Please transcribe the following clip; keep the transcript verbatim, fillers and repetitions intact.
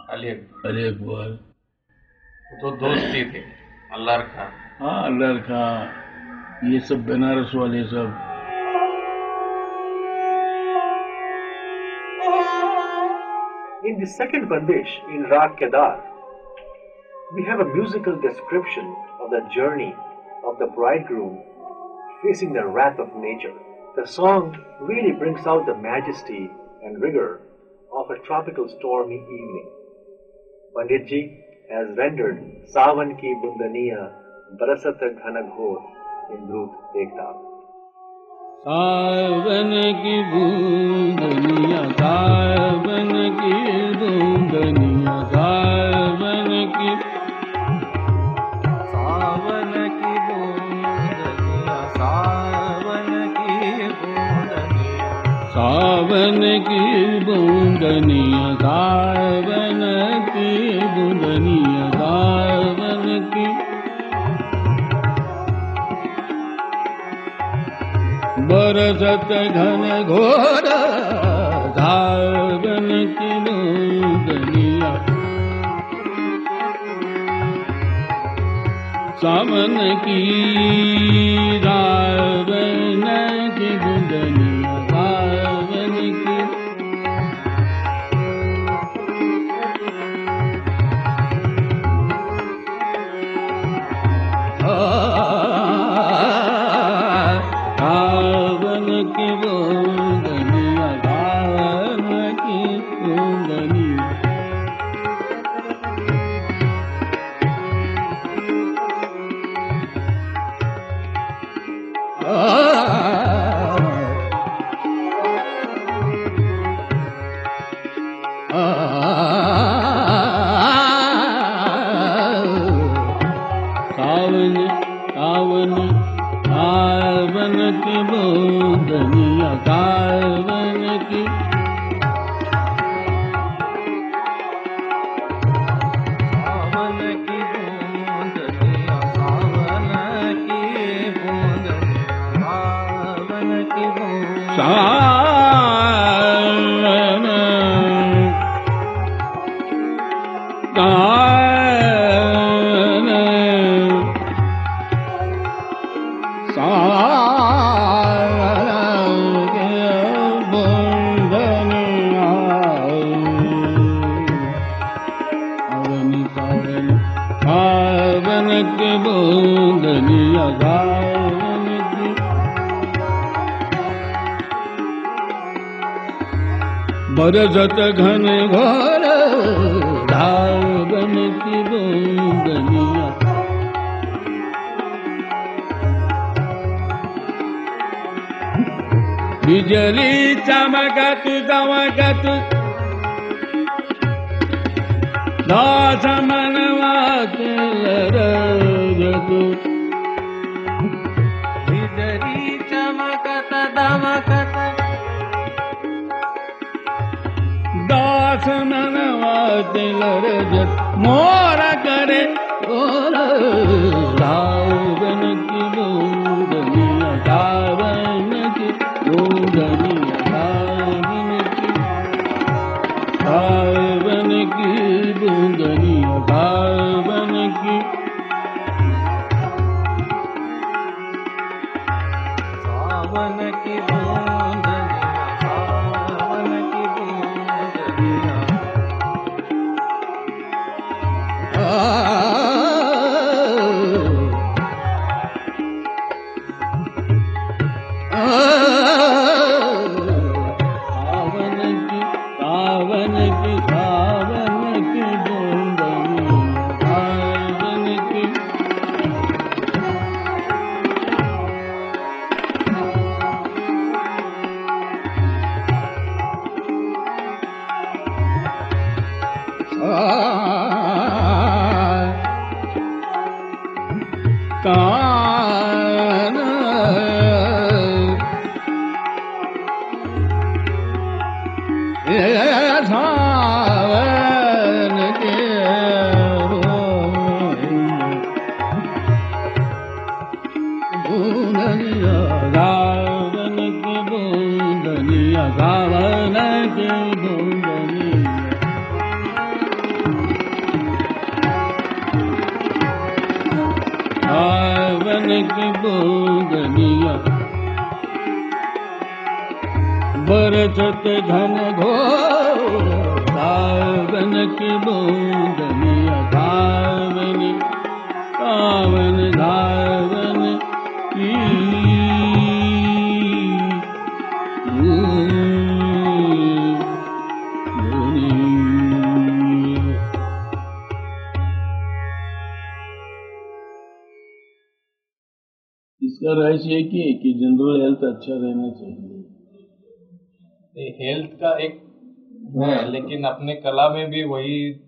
अली अकबर। अली अकबर। तो दोस्त ही थे, अल्लाह खां। हाँ, अल्लाह खां, ये सब बनारस वाले सब। In the second bandish in Rag Kedar, we have a musical description of the journey of the bridegroom facing the wrath of nature. The song really brings out the majesty and rigor of a tropical stormy evening. Panditji has rendered Savan ki bundaniya barasat ghana ghor in Drut Ektaal. सावन की बूंदनिया, सावन की बूंदनिया, सावन की सावन की बूंदनिया, सावन की बूंदनिया, सावन की बूंदनिया, सावन की बूंदनिया, सावन की बरसत घन घोर, सावन की बूंदनिया, सावन की सावन की बूंदनिया, सावन की बरसत घन घोर, सावन की बूंदनिया, बिजली चमकत दमकत दास मनवा लरजत, बिजली चमकत दमकत दास मनवा लरजत, मोर करे मोर, सावन की बूंदनिया, सावन की बूंदनिया, सावन की सावन की बूंदनिया, सावन की सावन की बूंदनिया, सावन की बूंदनिया, की बूंदनिया बरसत घन घोर सावन की बूंदनिया धावन सावन धावन की इसका रहस्य एक ही है कि जनरल हेल्थ अच्छा रहना चाहिए। हेल्थ का एक है, लेकिन अपने कला में भी वही